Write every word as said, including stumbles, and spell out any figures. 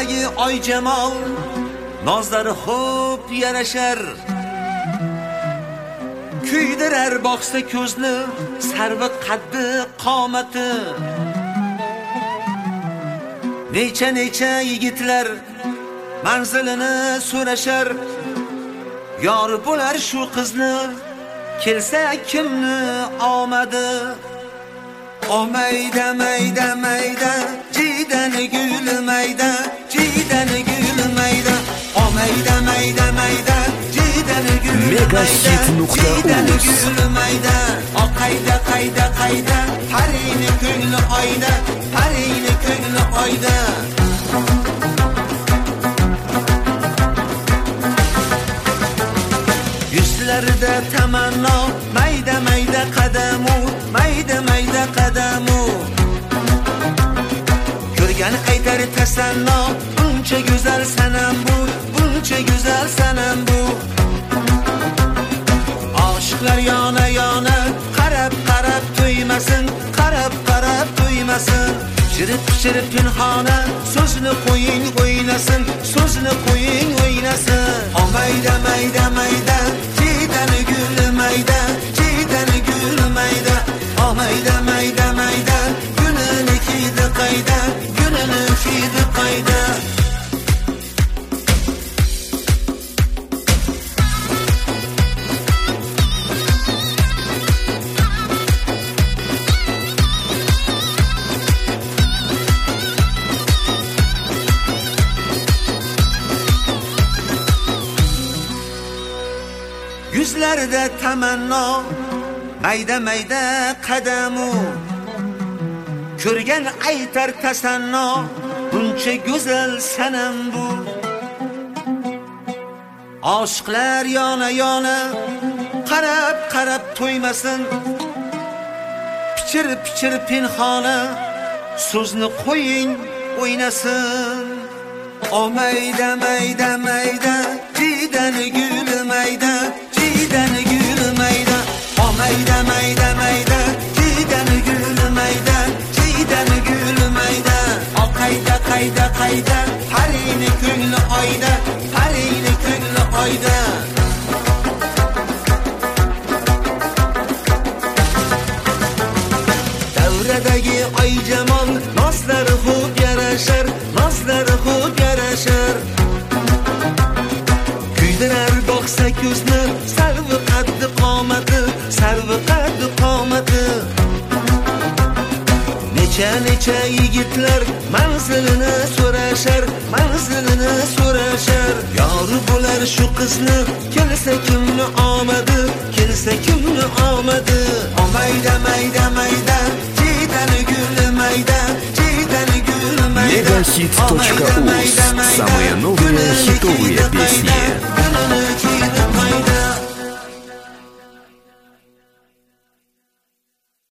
davradagi oy jamol nozlari xo'p yarashar, kuydirar boqsa ko'zni sarvi qaddi qomati. Necha necha yigitlar manzilini so'rashar, yor bo'lar shu qizni kelsa kimni omadi. O mayda mayda mayda jidani gul mayda, jidani gul mayda. O mayda mayda mayda jidani gul mayda, jidani gul mayda. O qayda qayda qayda harini ko'ngli oyda, harini ko'ngli oyda. Yuzlarida tamanno mayda mayda qadamu, mayda mayda qadamu. Ko'rgan aytar tasanno, buncha go'zal sanam bu, buncha go'zal sanam bu. Oshiqlar yona yona qarab qarab to'ymasin, qarab qarab to'ymasin. Chirib chirib pinhona so'zni qo'ying o'ynasin, so'zni qo'ying o'ynasin. O mayda mayda mayda jidani gul mayda, jidani gul mayda. O mayda mayda mayda gulini kiydi qayda, gulini kiydi qayda. Yuzlarida tamanno mayda mayda qadamu. Ko'rgan aytar tasanno, buncha go'zal sanam bu. Oshiqlar yona yona qarab qarab to'ymasin. Pichir pichir pinhona so'zni qo'ying o'ynasin. O mayda mayda mayda jidani gul mayda, jidani gul mayda. O mayda mayda mayda jidani gul mayda, jidani gul mayda. O qayda qayda qayda harini ko'ngli oyda, harini ko'ngli oyda. Davradagi oy jamol nozlari xo'p yarashar, nozlari xo'p yarashar. Kuydirar boqsa ko'zni sarvi qaddi qomati, sarvi qaddi qomati. Necha necha yigitlar manzilini so'rashar, manzilini so'rashar. Yori bo'lar shu qizni kelsa kimni omadi, kelsa kimni omadi. O mayda mayda mayda jidani gul mayda, jidani gul mayda. Мегахит точка уз. Самые новые хитовые песни.